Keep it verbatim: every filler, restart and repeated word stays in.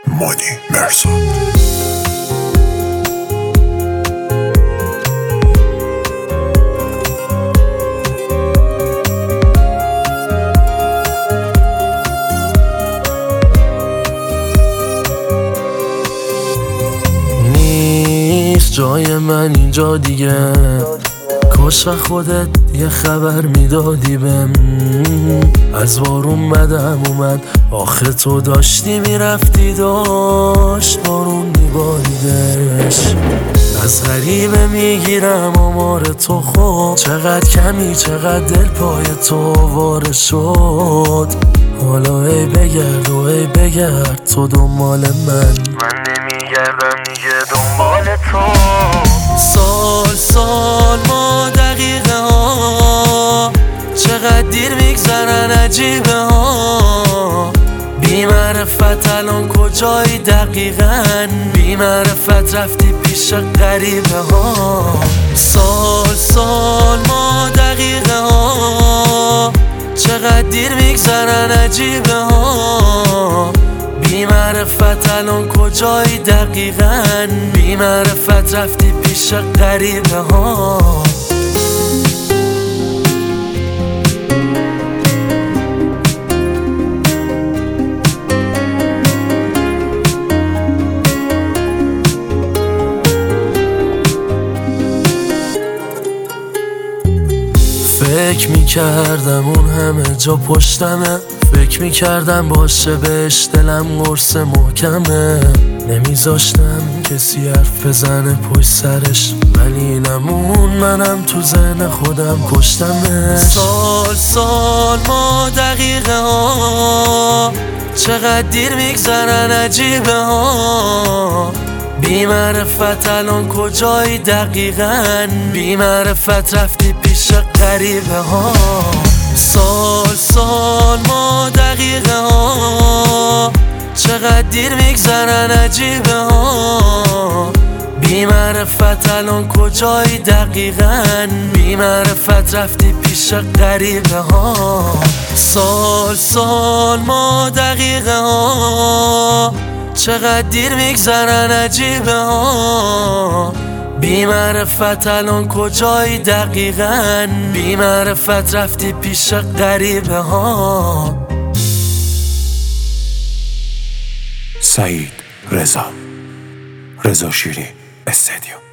مانی مرزاد. نیست جای من اینجا دیگه، کاش خودت یه خبر میدادی بهم. از بارون بدم اومد، آخه تو داشتی میرفتی، داشت بارون میباریدش. از غریبه میگیرم آمار تو، خود چقدر کمی چقدر دل پای تو واره شد. حالا ای بگرد و ای بگرد تو دنبال من، من نمیگردم دیگه دنبال تو. سال سال ما دقیقه ها چقدر دیر میگذرن، عجیبه ها. بی معرفت الان کجایی دقیقاً، بی معرفت رفتی پیش غریبه ها. سال سال ما دقیقه ها چقدر دیر میگذرن، عجیبه ها. بی معرفت الان کجایی دقیقاً، بی معرفت رفتی پیش غریبه ها. فکر میکردم اون همه جا پشتمه، فکر میکردم باشه بهش دلم قرص محکمه. نمیذاشتم کسی حرف بزنه پشت سرش، ولی نمون منم تو ذهن خودم کشتمش. سال سال ما دقیقه ها چقدر دیر میگذرن، عجیبه ها. بی معرفت الان کجایی دقیقاً، بی معرفت رفتی پیش غریبه ها. سال سال ما دقیقه ها چقدر دیر میگذرن، عجیبه ها. بی معرفت الان کجایی دقیقاً، بی معرفت رفتی پیش غریبه ها. سال سال ما دقیقه ها چقدر دیر میگذرن، عجیبه ها. بی معرفت الان کجایی دقیقاً، بی معرفت رفتی پیش غریبه ها. سعید رضا، رضا شیری استدیو.